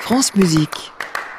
France Musique.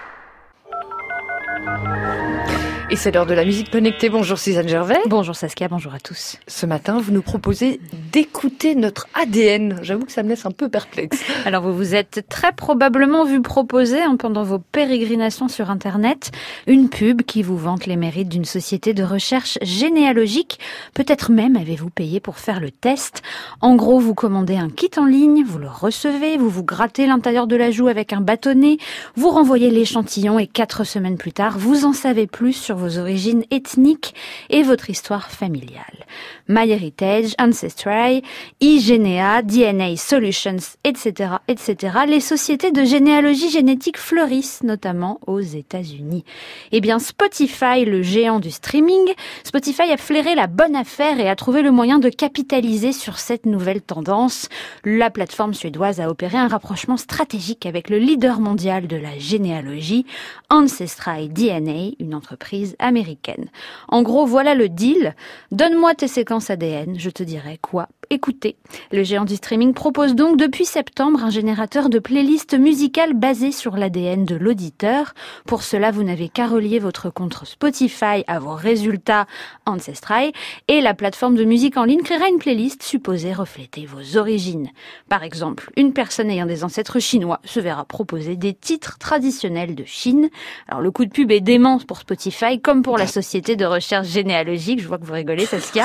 Et c'est l'heure de la musique connectée. Bonjour Suzanne Gervais. Bonjour Saskia, bonjour à tous. Ce matin, vous nous proposez d'écouter notre ADN. J'avoue que ça me laisse un peu perplexe. Alors vous vous êtes très probablement vu proposer pendant vos pérégrinations sur Internet une pub qui vous vante les mérites d'une société de recherche généalogique. Peut-être même avez-vous payé pour faire le test. En gros, vous commandez un kit en ligne, vous le recevez, vous vous grattez l'intérieur de la joue avec un bâtonnet, vous renvoyez l'échantillon et 4 semaines plus tard, vous en savez plus sur vos origines ethniques et votre histoire familiale. MyHeritage, Ancestry, eGenea, DNA Solutions, etc., etc. Les sociétés de généalogie génétique fleurissent, notamment aux États-Unis. Eh bien, Spotify, le géant du streaming, Spotify a flairé la bonne affaire et a trouvé le moyen de capitaliser sur cette nouvelle tendance. La plateforme suédoise a opéré un rapprochement stratégique avec le leader mondial de la généalogie, Ancestry DNA, une entreprise américaine. En gros, voilà le deal. Donne-moi tes séquences ADN, je te dirai quoi écouter. Le géant du streaming propose donc depuis septembre un générateur de playlists musicales basé sur l'ADN de l'auditeur. Pour cela, vous n'avez qu'à relier votre compte Spotify à vos résultats Ancestry et la plateforme de musique en ligne créera une playlist supposée refléter vos origines. Par exemple, une personne ayant des ancêtres chinois se verra proposer des titres traditionnels de Chine. Alors le coup de pub est dément pour Spotify comme pour la société de recherche généalogique. Je vois que vous rigolez, Saskia.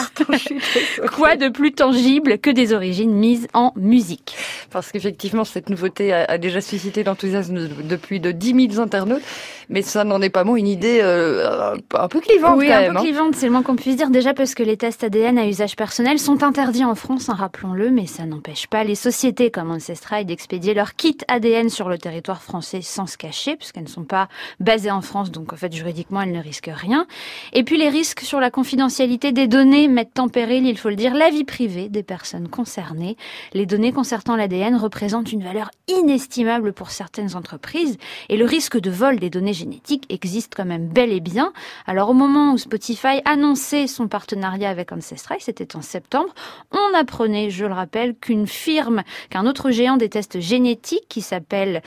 Quoi de plus tangible que des origines mises en musique? Parce qu'effectivement, cette nouveauté a déjà suscité l'enthousiasme de plus de 10 000 internautes, mais ça n'en est pas moins une idée un peu clivante. Oui, quand un même, peu clivante, c'est le moins qu'on puisse dire. Déjà parce que les tests ADN à usage personnel sont interdits en France, rappelons-le, mais ça n'empêche pas les sociétés comme Ancestry d'expédier leur kit ADN sur le territoire français sans se cacher, puisqu'elles ne sont pas basées en France, donc en fait juridiquement elles ne risquent rien. Et puis les risques sur la confidentialité des données mettent en péril, il faut le dire, la vie privée des personnes concernées. Les données concernant l'ADN représentent une valeur inestimable pour certaines entreprises et le risque de vol des données génétiques existe quand même bel et bien. Alors au moment où Spotify annonçait son partenariat avec Ancestry, c'était en septembre, on apprenait, je le rappelle, qu'un autre géant des tests génétiques qui s'appelle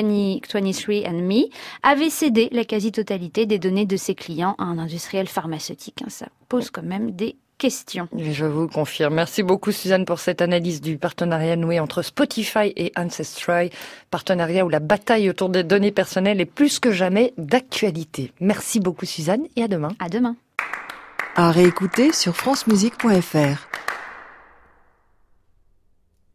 23andMe avait cédé la quasi-totalité des données de ses clients à un industriel pharmaceutique. Ça pose quand même des questions. Je vous confirme. Merci beaucoup Suzanne pour cette analyse du partenariat noué entre Spotify et Ancestry. Partenariat où la bataille autour des données personnelles est plus que jamais d'actualité. Merci beaucoup Suzanne et à demain. À demain. À réécouter sur francemusique.fr.